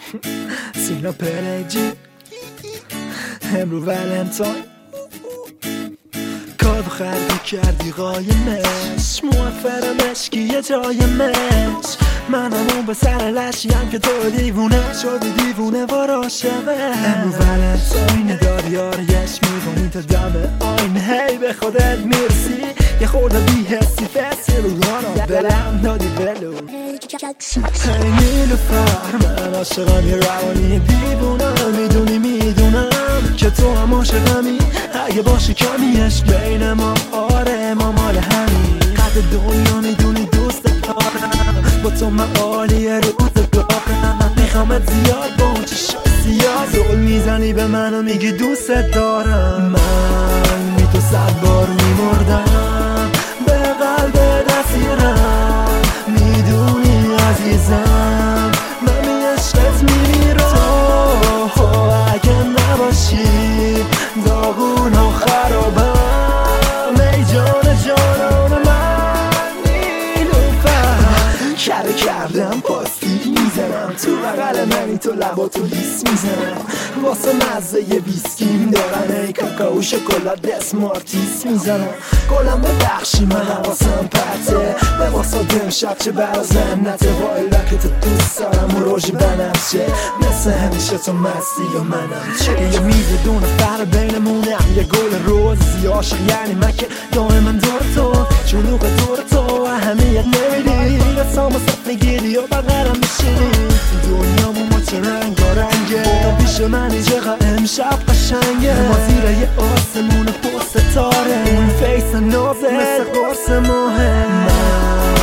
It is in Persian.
سینا پرجی امرو ولنتاین کادو خرید کردی قایمش موفرم اشکی یه جایمش منم اون به سر لشیم که تو دیوونه شدی دیوونه و راشمه امرو ولنتاین داری آریش میکنی تا دم آین هی به خودت میرسی یه خورده بیهستی فسی رو رانا دلم دادی بلو هی نیلوفر من عاشقم یه روانی دیوونم میدونم که تو هم عاشقمی اگه باشه کمیش بین ما آره ما مال همین قد دنیا میدونی دوست دارم با تو من عالیه روزگارم میخوامت زیاد با اون چشم سیاه زل میزنی به من و میگی دوست دارم من بی تو 100 بار میمردم به قلب دستیرم میدونی عزیزم من بی عشقت میمیرم تو اگه نباشی داغون و خرابم ای جان جانان من نیلوفر کره کردم پاستی میزنم تو بغل منی تو لباتو لیس میزنم واسه مزه یه ویسکیم دارم ای کاکائو شکلات دسمارتیس میزنم گلم ببخشی من حواسم پرته به واسه امشب چه برا زنته وایلا که تو دوست دارم و روژ بنفشه مثل همیشه تو مستی و منم چه یه میز دونه فر بینمونم یه گل روزی عاشق یعنی من که دائما دور تو جلوق دور تو اهمیت نمیدی رسام و صف میگیری و بغرم میشینی دنیامو ما چه رنگه تا پیش منی چقدر امشب قشنگه ما زیر یه آسمون پر ستاره اون فیس نازه مثل قرص ماهه من